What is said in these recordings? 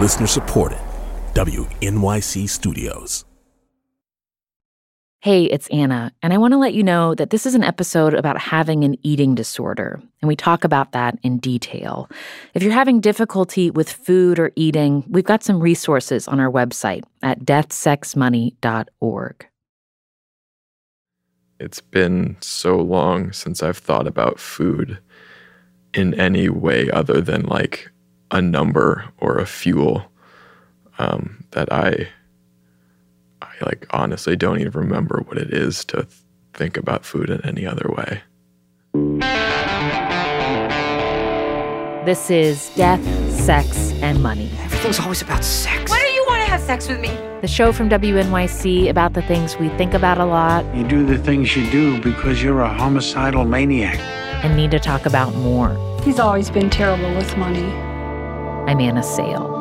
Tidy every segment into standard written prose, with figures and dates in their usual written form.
Listener supported. WNYC Studios. Hey, it's Anna, and I want to let you know that this is an episode about having an eating disorder, and we talk about that in detail. If you're having difficulty with food or eating, we've got some resources on our website at deathsexmoney.org. It's been so long since I've thought about food in any way other than like a number or a fuel that I like honestly don't even remember what it is to think about food in any other way. This is Death, Sex, and Money. Everything's always about sex. Why do you want to have sex with me? The show from WNYC about the things we think about a lot You do the things you do because you're a homicidal maniac. and need to talk about more. He's always been terrible with money. I'm Anna Sale.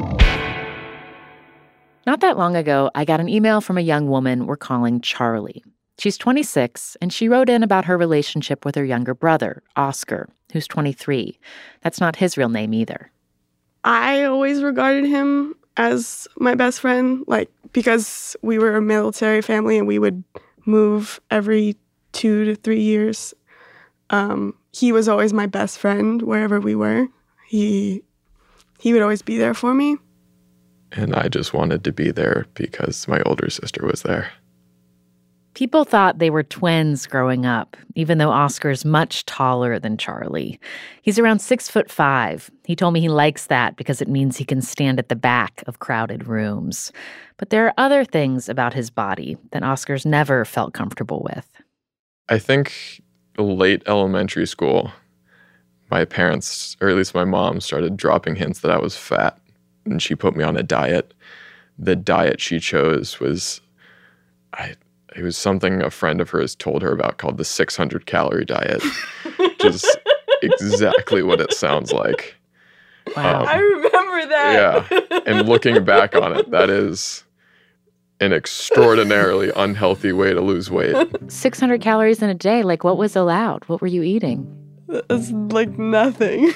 Not that long ago, I got an email from a young woman we're calling Charlie. She's 26, and she wrote in about her relationship with her younger brother, Oscar, who's 23. That's not his real name either. I always regarded him as my best friend, because we were a military family and we would move every 2 to 3 years. He was always my best friend wherever we were. He would always be there for me. And I just wanted to be there because my older sister was there. People thought they were twins growing up, even though Oscar's much taller than Charlie. He's around 6'5". He told me he likes that because it means he can stand at the back of crowded rooms. But there are other things about his body that Oscar's never felt comfortable with. I think late elementary school, my parents, or at least my mom, started dropping hints that I was fat, and she put me on a diet. The diet she chose was, it was something a friend of hers told her about called the 600-calorie diet, which is exactly what it sounds like. Wow. I remember that. Yeah, and looking back on it, that is an extraordinarily unhealthy way to lose weight. 600 calories in a day, what was allowed? What were you eating? It's nothing.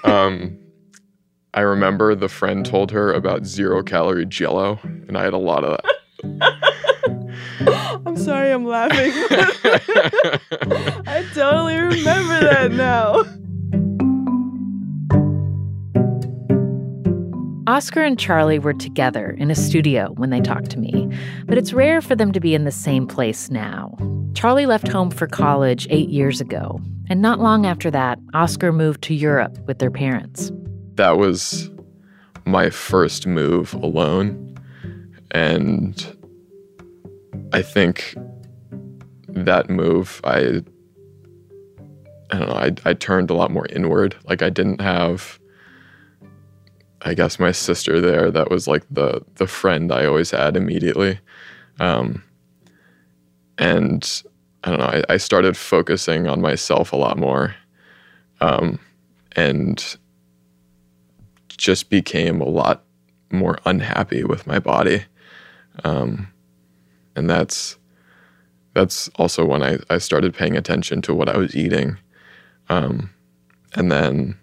I remember the friend told her about 0-calorie Jell-O, and I had a lot of that. I'm sorry I'm laughing. I totally remember that now. Oscar and Charlie were together in a studio when they talked to me, but it's rare for them to be in the same place now. Charlie left home for college 8 years ago, and not long after that, Oscar moved to Europe with their parents. That was my first move alone, and I think that move, I don't know, I turned a lot more inward. I didn't have, I guess, my sister there. That was the friend I always had immediately. And I don't know, I started focusing on myself a lot more, and just became a lot more unhappy with my body. And that's also when I started paying attention to what I was eating, and then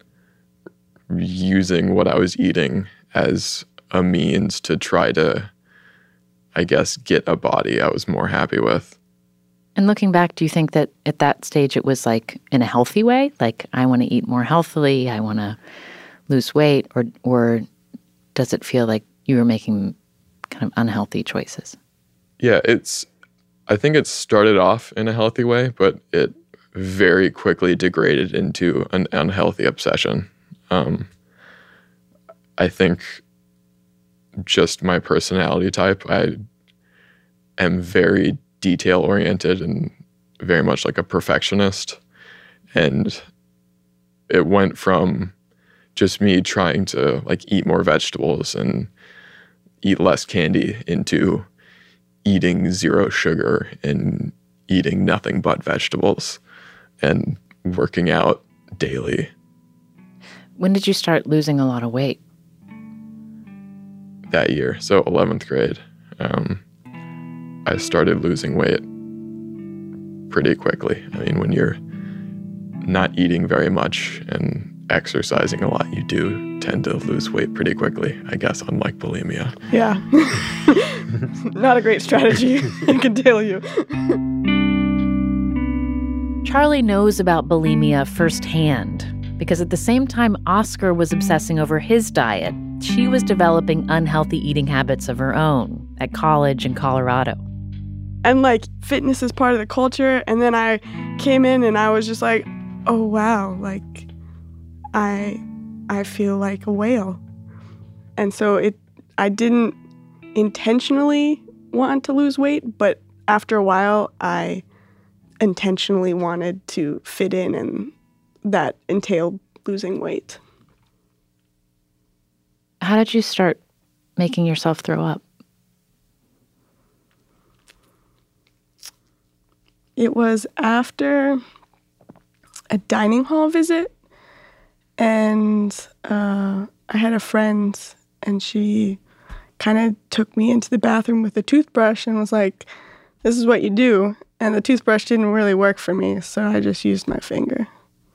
using what I was eating as a means to try to, I guess, get a body I was more happy with. And looking back, do you think that at that stage it was in a healthy way? I want to eat more healthily, I want to lose weight, or does it feel like you were making kind of unhealthy choices? Yeah, I think it started off in a healthy way, but it very quickly degraded into an unhealthy obsession. I think just my personality type, I am very detail-oriented and very much like a perfectionist. And it went from just me trying to eat more vegetables and eat less candy into eating 0 sugar and eating nothing but vegetables and working out daily. When did you start losing a lot of weight? That year, so 11th grade, I started losing weight pretty quickly. I mean, when you're not eating very much and exercising a lot, you do tend to lose weight pretty quickly, I guess, unlike bulimia. Yeah. Not a great strategy, I can tell you. Charlie knows about bulimia firsthand because at the same time Oscar was obsessing over his diet, she was developing unhealthy eating habits of her own at college in Colorado. And like fitness is part of the culture. And then I came in and I was just like, oh, wow, like I feel like a whale. And so I didn't intentionally want to lose weight, but after a while I intentionally wanted to fit in, and that entailed losing weight. How did you start making yourself throw up? It was after a dining hall visit, and I had a friend, and she kind of took me into the bathroom with a toothbrush and was like, this is what you do. And the toothbrush didn't really work for me, so I just used my finger.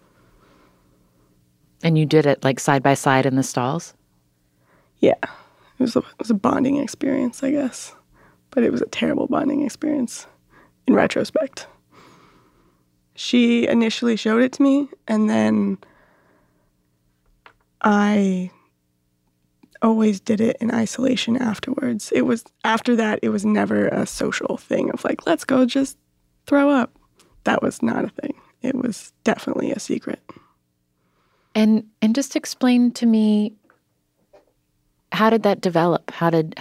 And you did it like side by side in the stalls? Yeah. It was a bonding experience, I guess. But it was a terrible bonding experience in retrospect. She initially showed it to me, and then I always did it in isolation afterwards. After that, it was never a social thing of like, let's go just throw up. That was not a thing. It was definitely a secret. And just explain to me, how did that develop?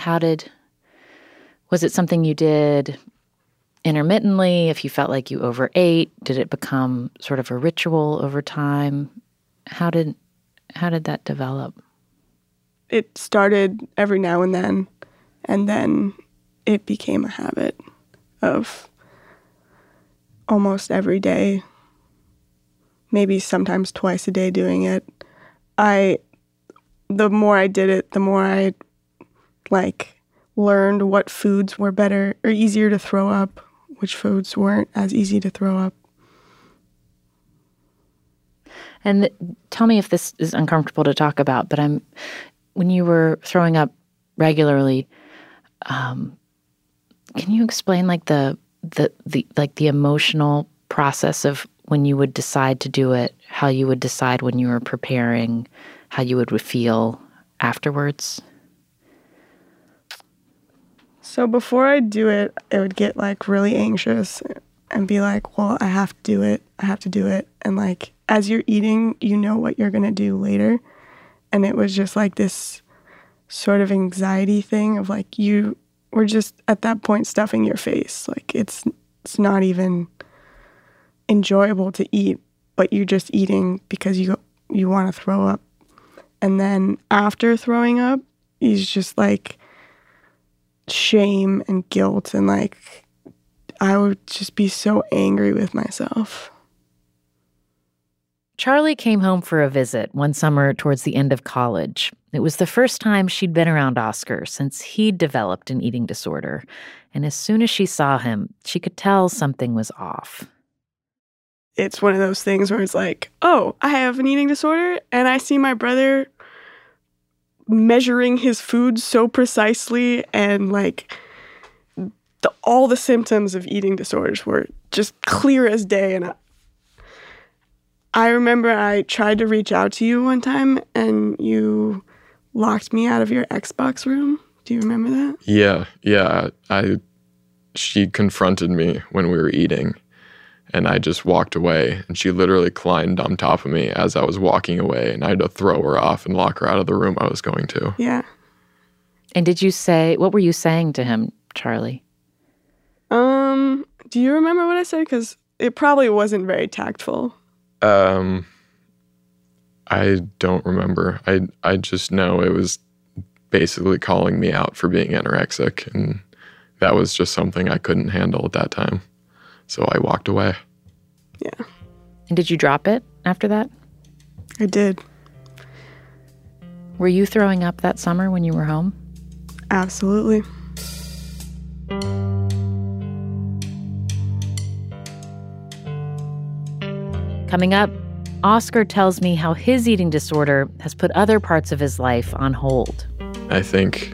Was it something you did intermittently? If you felt like you overate, did it become sort of a ritual over time? How did that develop? It started every now and then it became a habit of almost every day, maybe sometimes twice a day doing it. The more I did it, the more I learned what foods were better or easier to throw up, which foods weren't as easy to throw up. And tell me if this is uncomfortable to talk about, but when you were throwing up regularly, can you explain the emotional process of when you would decide to do it, how you would decide when you were preparing, how you would feel afterwards? So before I do it, I would get really anxious and be like, well, I have to do it. I have to do it. And as you're eating, you know what you're going to do later. And it was just this sort of anxiety thing of you were just at that point stuffing your face. It's not even enjoyable to eat, but you're just eating because you want to throw up. And then after throwing up, it's just shame and guilt, and I would just be so angry with myself. Charlie came home for a visit one summer towards the end of college. It was the first time she'd been around Oscar since he'd developed an eating disorder. And as soon as she saw him, she could tell something was off. It's one of those things where it's oh, I have an eating disorder, and I see my brother measuring his food so precisely, and all the symptoms of eating disorders were just clear as day. And I remember I tried to reach out to you one time, and you locked me out of your Xbox room. Do you remember that? Yeah. She confronted me when we were eating, and I just walked away, and she literally climbed on top of me as I was walking away, and I had to throw her off and lock her out of the room I was going to. Yeah. And what were you saying to him, Charlie? Do you remember what I said? Because it probably wasn't very tactful. I don't remember. I just know it was basically calling me out for being anorexic, and that was just something I couldn't handle at that time. So I walked away. Yeah. And did you drop it after that? I did. Were you throwing up that summer when you were home? Absolutely. Coming up, Oscar tells me how his eating disorder has put other parts of his life on hold. I think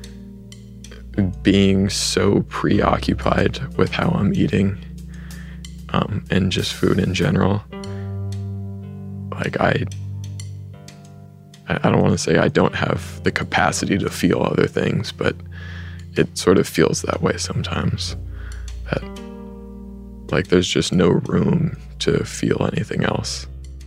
being so preoccupied with how I'm eating, and just food in general, like I don't want to say I don't have the capacity to feel other things, but it sort of feels that way sometimes. That, like, there's just no room to feel anything else.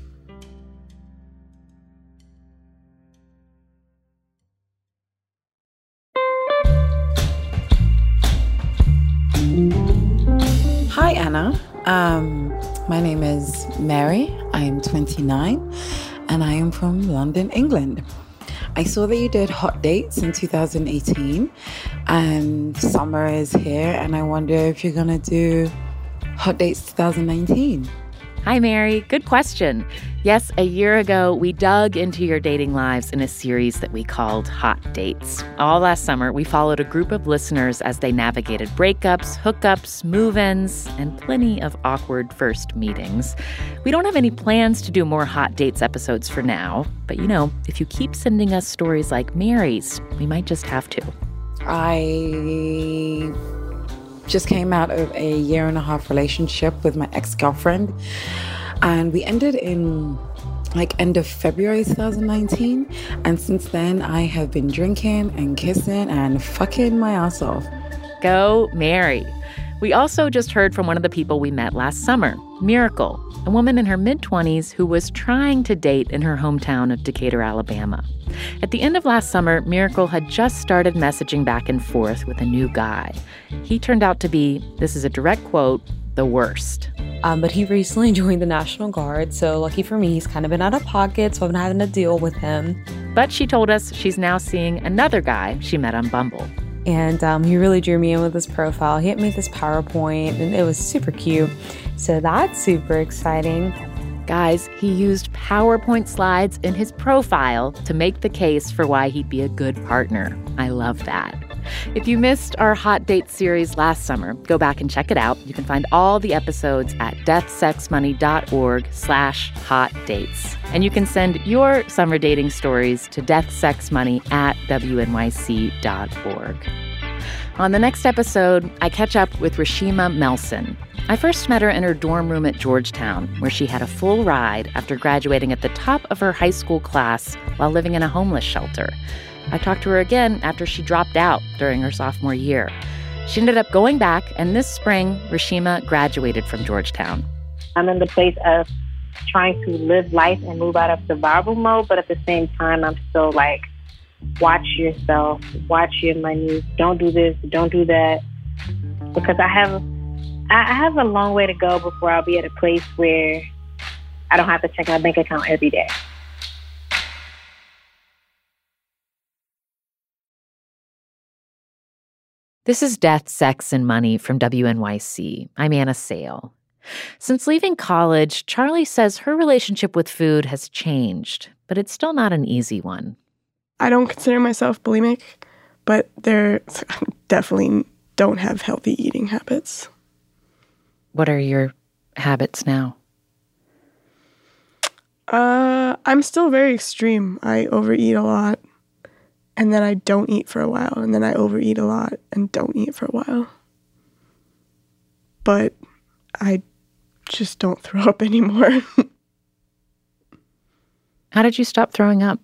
Hi, Anna. My name is Mary. I am 29, and I am from London, England. I saw that you did Hot Dates in 2018, and summer is here, and I wonder if you're going to do Hot Dates 2019. Hi, Mary. Good question. Yes, a year ago, we dug into your dating lives in a series that we called Hot Dates. All last summer, we followed a group of listeners as they navigated breakups, hookups, move-ins, and plenty of awkward first meetings. We don't have any plans to do more Hot Dates episodes for now, but if you keep sending us stories like Mary's, we might just have to. I just came out of a 1.5-year relationship with my ex-girlfriend, and we ended in end of February 2019, and since then I have been drinking and kissing and fucking my ass off. Go Mary. We also just heard from one of the people we met last summer, Miracle, a woman in her mid-20s who was trying to date in her hometown of Decatur, Alabama. At the end of last summer, Miracle had just started messaging back and forth with a new guy. He turned out to be, this is a direct quote, the worst. But he recently joined the National Guard, so lucky for me, he's kind of been out of pocket, so I've been having to deal with him. But she told us she's now seeing another guy she met on Bumble. And he really drew me in with his profile. He had made this PowerPoint, and it was super cute. So that's super exciting. Guys, he used PowerPoint slides in his profile to make the case for why he'd be a good partner. I love that. If you missed our Hot Date series last summer, go back and check it out. You can find all the episodes at deathsexmoney.org/hotdates. And you can send your summer dating stories to deathsexmoney@wnyc.org. On the next episode, I catch up with Rashima Melson. I first met her in her dorm room at Georgetown, where she had a full ride after graduating at the top of her high school class while living in a homeless shelter. I talked to her again after she dropped out during her sophomore year. She ended up going back, and this spring, Rashima graduated from Georgetown. I'm in the place of trying to live life and move out of survival mode, but at the same time, I'm still like, watch yourself, watch your money, don't do this, don't do that. Because I have a long way to go before I'll be at a place where I don't have to check my bank account every day. This is Death, Sex, and Money from WNYC. I'm Anna Sale. Since leaving college, Charlie says her relationship with food has changed, but it's still not an easy one. I don't consider myself bulimic, but definitely don't have healthy eating habits. What are your habits now? I'm still very extreme. I overeat a lot, and then I don't eat for a while, and then I overeat a lot and don't eat for a while. But I just don't throw up anymore. How did you stop throwing up?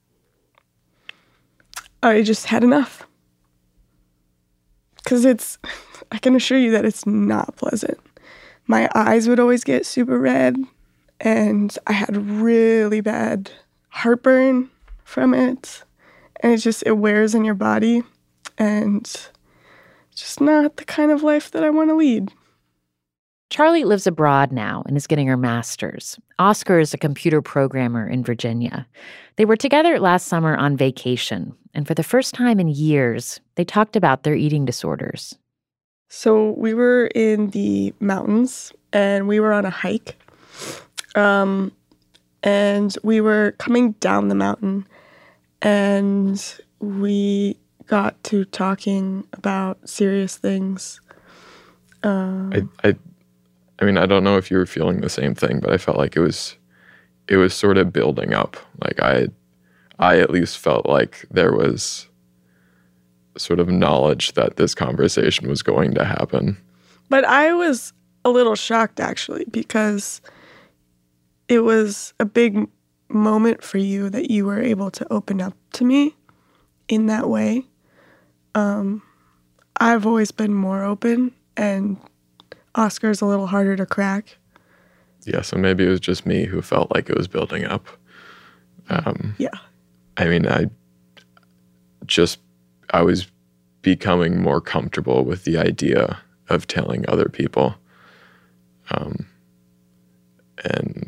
I just had enough. Because I can assure you that it's not pleasant. My eyes would always get super red, and I had really bad heartburn from it. And it wears in your body, and it's just not the kind of life that I want to lead. Charlie lives abroad now and is getting her master's. Oscar is a computer programmer in Virginia. They were together last summer on vacation, and for the first time in years, they talked about their eating disorders. So we were in the mountains, and we were on a hike, and we were coming down the mountain, and we got to talking about serious things. I mean, I don't know if you were feeling the same thing, but I felt like it was it was sort of building up. Like I at least felt like there was sort of knowledge that this conversation was going to happen. But I was a little shocked, actually, because it was a big moment for you that you were able to open up to me in that way. I've always been more open, and Oscar's a little harder to crack. Yeah, so maybe it was just me who felt like it was building up. Yeah. I mean, I was becoming more comfortable with the idea of telling other people. And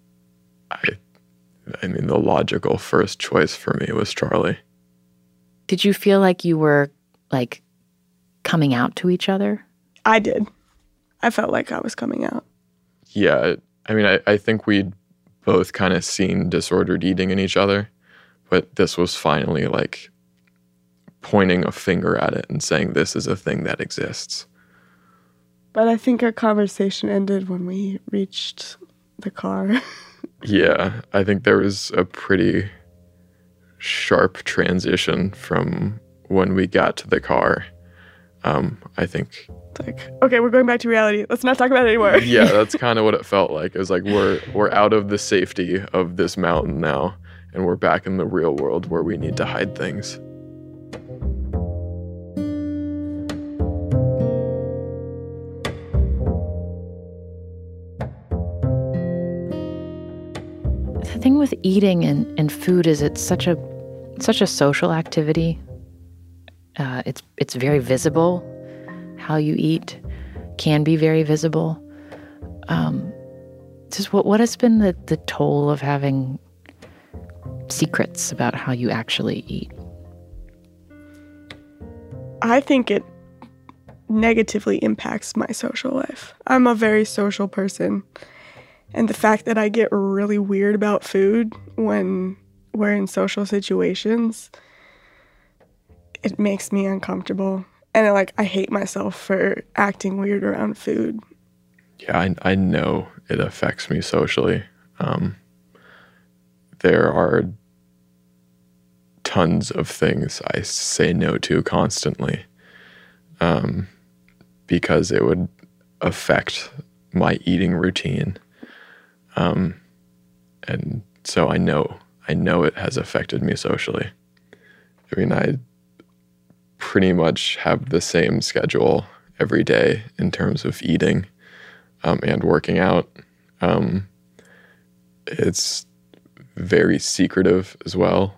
I mean, the logical first choice for me was Charlie. Did you feel like you were, like, coming out to each other? I did. I felt like I was coming out. Yeah, I mean, I think we'd both kind of seen disordered eating in each other, but this was finally, like, pointing a finger at it and saying this is a thing that exists. But I think our conversation ended when we reached the car. Yeah, I think there was a pretty sharp transition from when we got to the car. I think... It's like, okay, we're going back to reality. Let's not talk about it anymore. Yeah, that's kind of what it felt like. It was like we're out of the safety of this mountain now, and we're back in the real world where we need to hide things. The thing with eating and food is it's such a social activity. It's very visible. How you eat can be very visible. Just what has been the toll of having secrets about how you actually eat? I think it negatively impacts my social life. I'm a very social person. And the fact that I get really weird about food when we're in social situations, it makes me uncomfortable. And I hate myself for acting weird around food. Yeah, I know it affects me socially. There are tons of things I say no to constantly because it would affect my eating routine. And so I know it has affected me socially. I mean, I pretty much have the same schedule every day in terms of eating and working out. It's very secretive as well.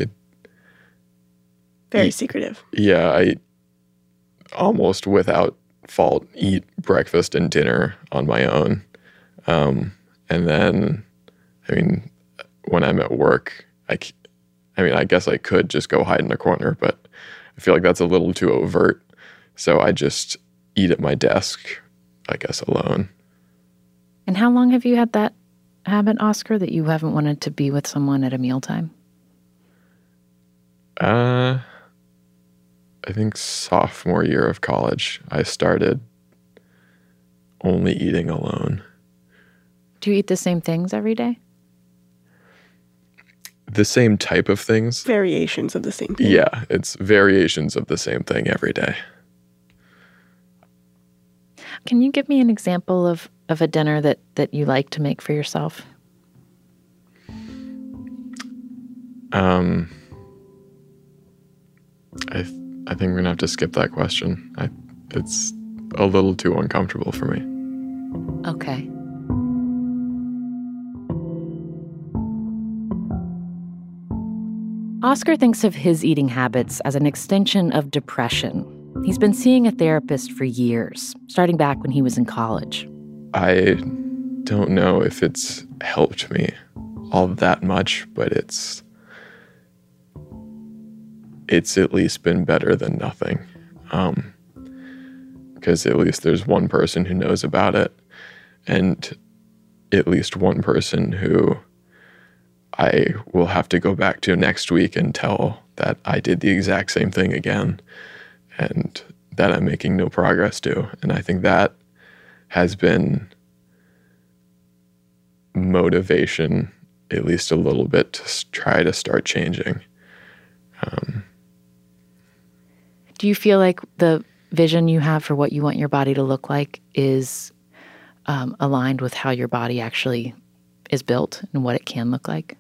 Very secretive. Yeah, I almost without fault eat breakfast and dinner on my own. And then, I mean, when I'm at work, I guess I could just go hide in a corner, but I feel like that's a little too overt. So I just eat at my desk, I guess, alone. And how long have you had that habit, Oscar, that you haven't wanted to be with someone at a mealtime? I think sophomore year of college, I started only eating alone. Do you eat the same things every day? The same type of things. Variations of the same thing. Yeah, it's variations of the same thing every day. Can you give me an example of a dinner that you like to make for yourself? I think we're gonna have to skip that question. It's a little too uncomfortable for me. Okay. Oscar thinks of his eating habits as an extension of depression. He's been seeing a therapist for years, starting back when he was in college. I don't know if it's helped me all that much, but it's at least been better than nothing. Because at least there's one person who knows about it, and at least one person who I will have to go back to next week and tell that I did the exact same thing again and that I'm making no progress to. And I think that has been motivation at least a little bit to try to start changing. Do you feel like the vision you have for what you want your body to look like is aligned with how your body actually is built and what it can look like?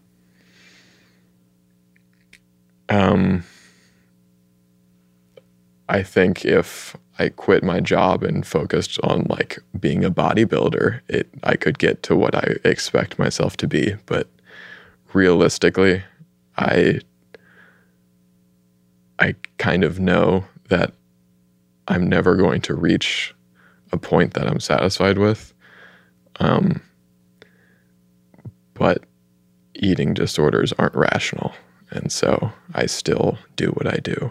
I think if I quit my job and focused on like being a bodybuilder, I could get to what I expect myself to be. But realistically, I kind of know that I'm never going to reach a point that I'm satisfied with. But eating disorders aren't rational. And so I still do what I do.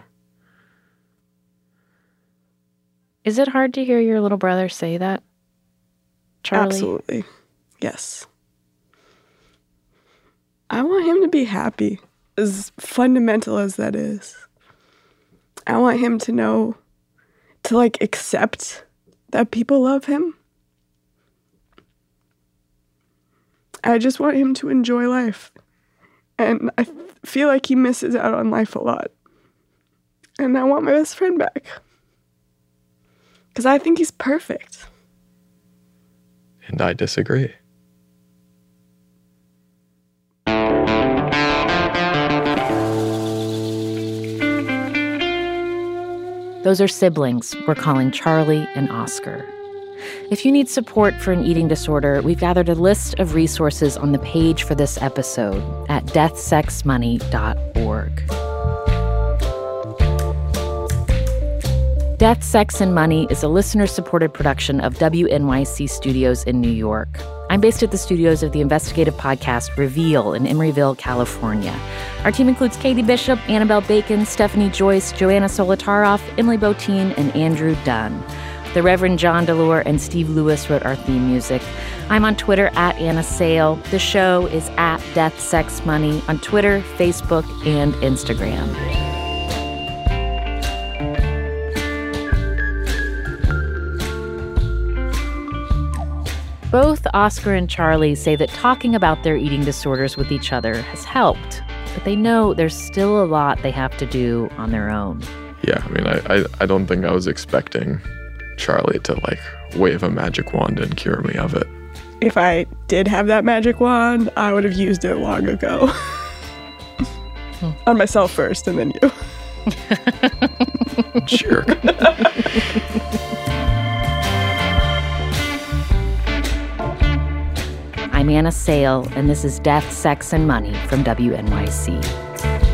Is it hard to hear your little brother say that, Charlie? Absolutely. Yes. I want him to be happy, as fundamental as that is. I want him to know, to like accept that people love him. I just want him to enjoy life. And I feel like he misses out on life a lot. And I want my best friend back. Because I think he's perfect. And I disagree. Those are siblings we're calling Charlie and Oscar. If you need support for an eating disorder, we've gathered a list of resources on the page for this episode at deathsexmoney.org. Death, Sex, and Money is a listener-supported production of WNYC Studios in New York. I'm based at the studios of the investigative podcast Reveal in Emeryville, California. Our team includes Katie Bishop, Annabelle Bacon, Stephanie Joyce, Joanna Solitaroff, Emily Botine, and Andrew Dunn. The Reverend John DeLore and Steve Lewis wrote our theme music. I'm on Twitter at Anna Sale. The show is at Death, Sex, Money on Twitter, Facebook, and Instagram. Both Oscar and Charlie say that talking about their eating disorders with each other has helped, but they know there's still a lot they have to do on their own. Yeah, I mean, I don't think I was expecting Charlie to like wave a magic wand and cure me of it. If I did have that magic wand, I would have used it long ago. On myself first and then you. Jerk. I'm Anna Sale, and this is Death, Sex, and Money from WNYC.